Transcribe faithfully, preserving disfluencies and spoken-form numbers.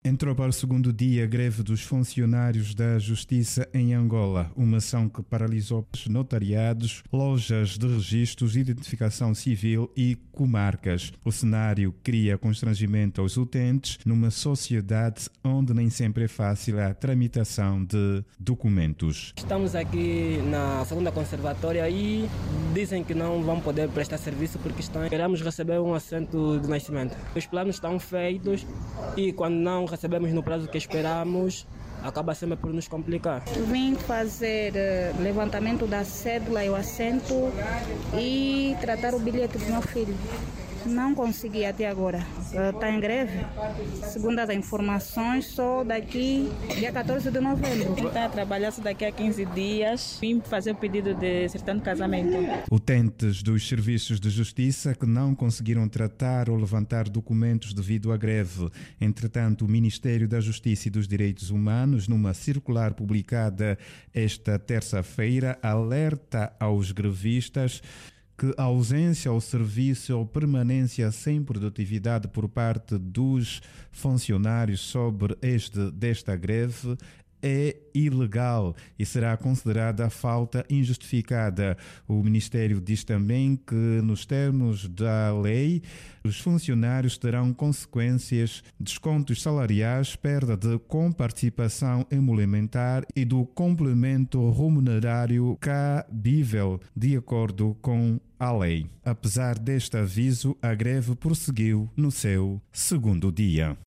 Entrou para o segundo dia a greve dos funcionários da Justiça em Angola, uma ação que paralisou notariados, lojas de registros, identificação civil e comarcas. O cenário cria constrangimento aos utentes numa sociedade onde nem sempre é fácil a tramitação de documentos. Estamos aqui na segunda conservatória e dizem que não vão poder prestar serviço porque estão... queremos receber um assento de nascimento. Os planos estão feitos e quando não recebemos no prazo que esperamos, acaba sempre por nos complicar. Vim fazer uh, levantamento da cédula e o assento e tratar o bilhete do meu filho. Não consegui até agora. Está em greve. Segundo as informações, só daqui dia catorze de novembro. Está a trabalhar só daqui a quinze dias. Vim fazer o pedido de certidão de casamento. Utentes dos serviços de justiça que não conseguiram tratar ou levantar documentos devido à greve. Entretanto, o Ministério da Justiça e dos Direitos Humanos, numa circular publicada esta terça-feira, alerta aos grevistas que a ausência ao serviço ou permanência sem produtividade por parte dos funcionários sobre este desta greve é ilegal e será considerada falta injustificada. O Ministério diz também que, nos termos da lei, os funcionários terão consequências, descontos salariais, perda de comparticipação emolumentar e do complemento remunerário cabível, de acordo com a lei. Apesar deste aviso, a greve prosseguiu no seu segundo dia.